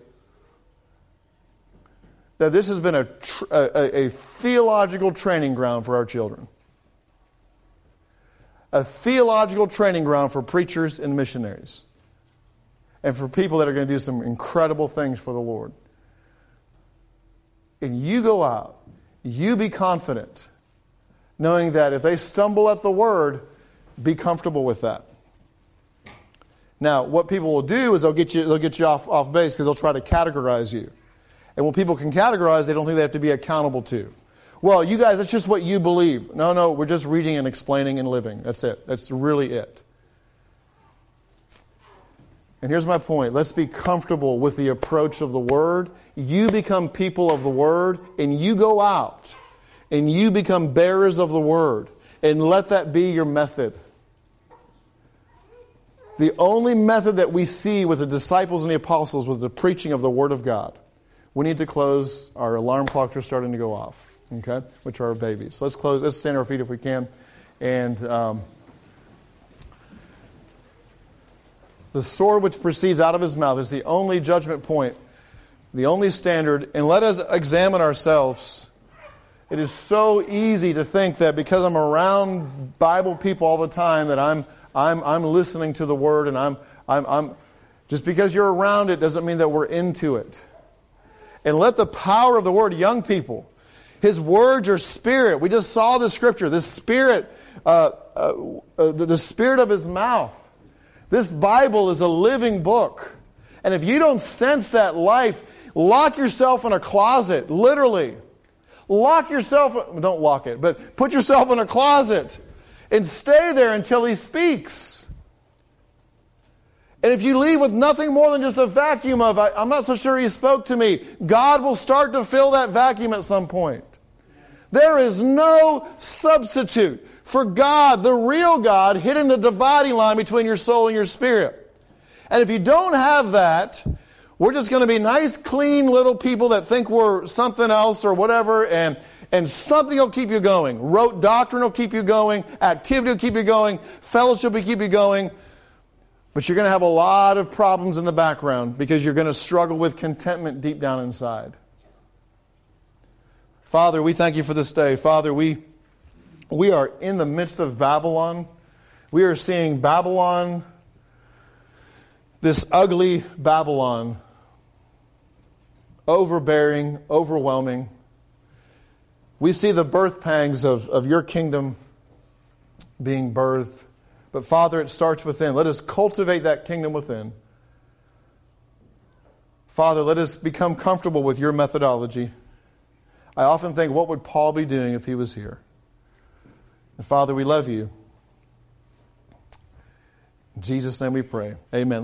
[SPEAKER 1] that this has been a theological training ground for our children. A theological training ground for preachers and missionaries. And for people that are going to do some incredible things for the Lord. And you go out, you be confident, knowing that if they stumble at the word, be comfortable with that. Now, what people will do is they'll get you off base, because they'll try to categorize you. And when people can categorize, they don't think they have to be accountable to. Well, you guys, that's just what you believe. No, we're just reading and explaining and living. That's it. That's really it. And here's my point. Let's be comfortable with the approach of the Word. You become people of the Word, and you go out, and you become bearers of the Word. And let that be your method. The only method that we see with the disciples and the apostles was the preaching of the Word of God. We need to close. Our alarm clocks are starting to go off, okay? Which are our babies. Let's close. Let's stand on our feet if we can. And the sword which proceeds out of his mouth is the only judgment point, the only standard. And let us examine ourselves. It is so easy to think that because I'm around Bible people all the time that I'm listening to the Word, and I'm just because you're around it doesn't mean that we're into it. And let the power of the Word, young people, His words are spirit. We just saw the Scripture. The spirit, the spirit of His mouth. This Bible is a living book. And if you don't sense that life, lock yourself in a closet, literally. Lock yourself, don't lock it, but put yourself in a closet and stay there until He speaks. And if you leave with nothing more than just a vacuum of, I'm not so sure He spoke to me, God will start to fill that vacuum at some point. There is no substitute for God, the real God, hitting the dividing line between your soul and your spirit. And if you don't have that, we're just going to be nice, clean little people that think we're something else or whatever, and something will keep you going. Rote doctrine will keep you going. Activity will keep you going. Fellowship will keep you going. But you're going to have a lot of problems in the background because you're going to struggle with contentment deep down inside. Father, we thank You for this day. Father, we are in the midst of Babylon. We are seeing Babylon, this ugly Babylon, overbearing, overwhelming. We see the birth pangs of Your kingdom being birthed. But Father, it starts within. Let us cultivate that kingdom within. Father, let us become comfortable with Your methodology. I often think, what would Paul be doing if he was here? And Father, we love You. In Jesus' name we pray. Amen.